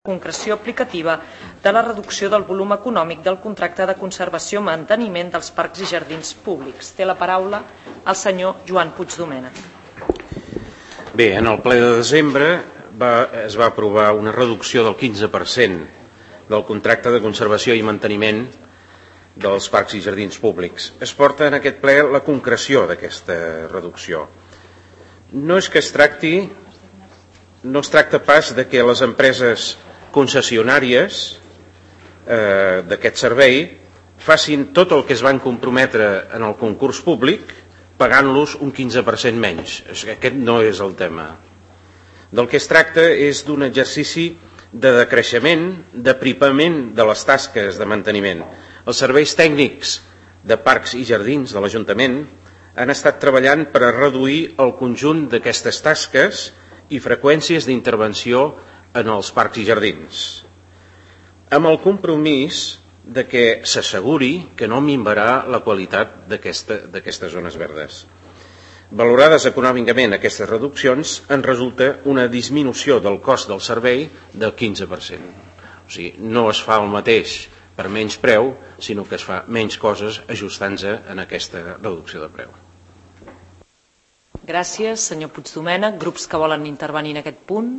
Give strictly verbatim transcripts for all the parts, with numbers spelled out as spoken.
concreció aplicativa de la reducció del volum econòmic del contracte de conservació i manteniment dels parcs i jardins públics. Té la paraula el senyor Joan Puigdomènech. Bé, en el ple de desembre va, es va aprovar una reducció del quinze per cent del contracte de conservació i manteniment dels parcs i jardins públics. Es porta en aquest ple la concreció d'aquesta reducció. No és que es tracti, no es tracta pas de que les empreses concessionàries eh, d'aquest servei facin tot el que es van comprometre en el concurs públic pagant-los un quinze per cent menys. Aquest no és el tema. Del que es tracta és d'un exercici de decreixement, d'aprimament de les tasques de manteniment. Els serveis tècnics de parcs i jardins de l'Ajuntament han estat treballant per a reduir el conjunt d'aquestes tasques i freqüències d'intervenció en els parcs i jardins, amb el compromís de que s'asseguri que no minvarà la qualitat d'aquestes zones verdes. Valorades econòmicament aquestes reduccions, en resulta una disminució del cost del servei del quinze per cent. O sigui, no es fa el mateix per menys preu, sinó que es fa menys coses ajustant-se en aquesta reducció de preu. Gràcies, senyor Puigdomènech. Grups que volen intervenir en aquest punt.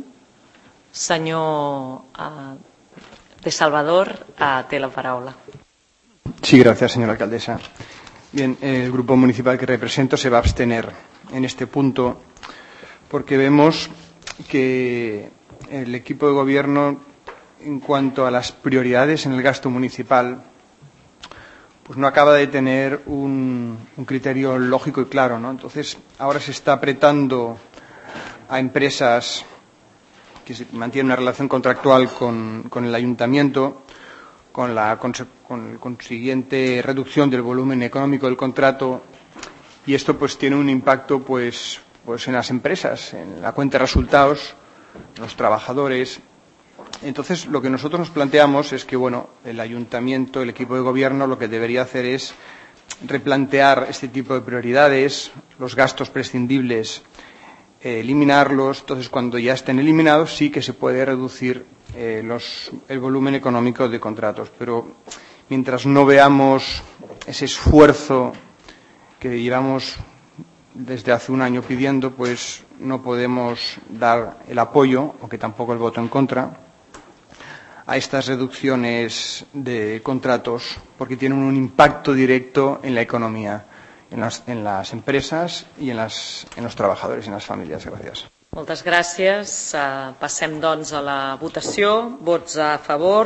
Señor uh, de Salvador, uh, té la palabra. Sí, gracias, señora alcaldesa. Bien, el grupo municipal que represento se va a abstener en este punto porque vemos que el equipo de gobierno, en cuanto a las prioridades en el gasto municipal, pues no acaba de tener un, un criterio lógico y claro, ¿no? Entonces, ahora se está apretando a empresas que mantiene una relación contractual con, con el ayuntamiento, con la con, con consiguiente reducción del volumen económico del contrato, y esto pues tiene un impacto pues, pues en las empresas, en la cuenta de resultados, en los trabajadores. Entonces, lo que nosotros nos planteamos es que bueno, el ayuntamiento, el equipo de gobierno, lo que debería hacer es replantear este tipo de prioridades, los gastos prescindibles, Eh, eliminarlos. Entonces, cuando ya estén eliminados, sí que se puede reducir eh, los, el volumen económico de contratos. Pero mientras no veamos ese esfuerzo que llevamos desde hace un año pidiendo, pues no podemos dar el apoyo, aunque tampoco el voto en contra, a estas reducciones de contratos, porque tienen un impacto directo en la economía, En las, en las empresas i en, las, en los trabajadores i en les famílies. Gràcies. Moltes gràcies. Uh, passem, doncs, a la votació. Vots a favor.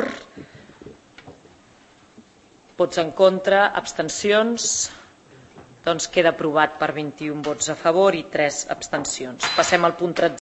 Vots en contra. Abstencions. Doncs queda aprovat per vint-i-un vots a favor i tres abstencions. Passem al punt tretze.